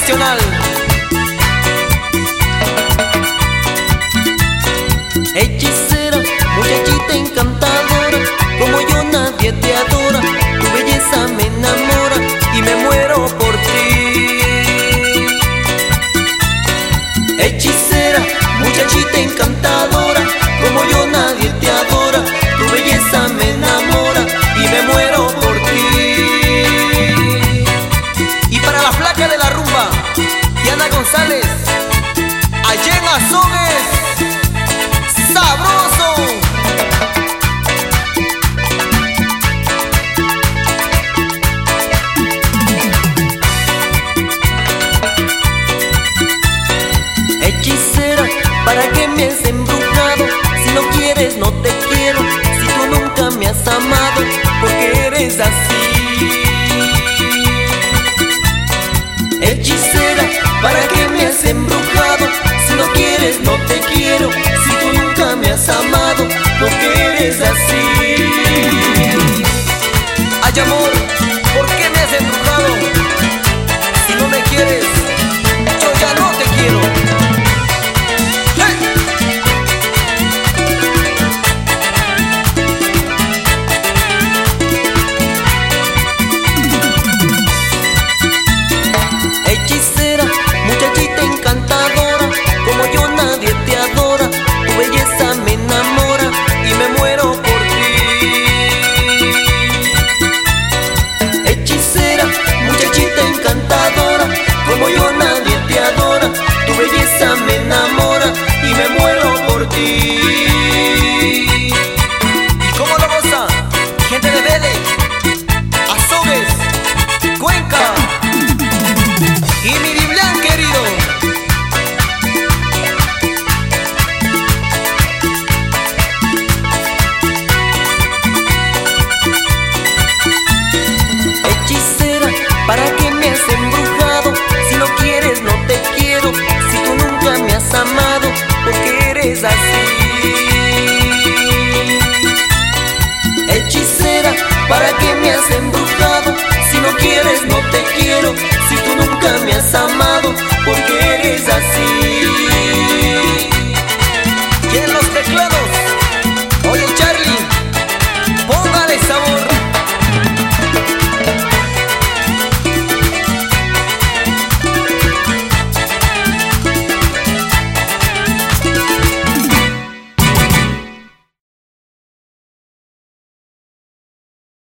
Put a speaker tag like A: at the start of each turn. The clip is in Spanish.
A: nacional. Hechicera, muchachita encantadora, como yo nadie te adora. Tu belleza me enamora y me muero por ti. Hechicera, muchachita encantadora, como yo nadie te adora. Tu belleza me enamora y me muero por ti. Y para la flaca de la rumba, Diana González, allá en Azogues, sabroso. Hechicera, ¿para qué me has embrujado? Si no quieres, no te quiero. Si tú nunca me has amado, porque eres así. Hechicera, ¿para qué me has embrujado? Si no quieres, no te quiero. Si tú nunca me has amado, porque eres así.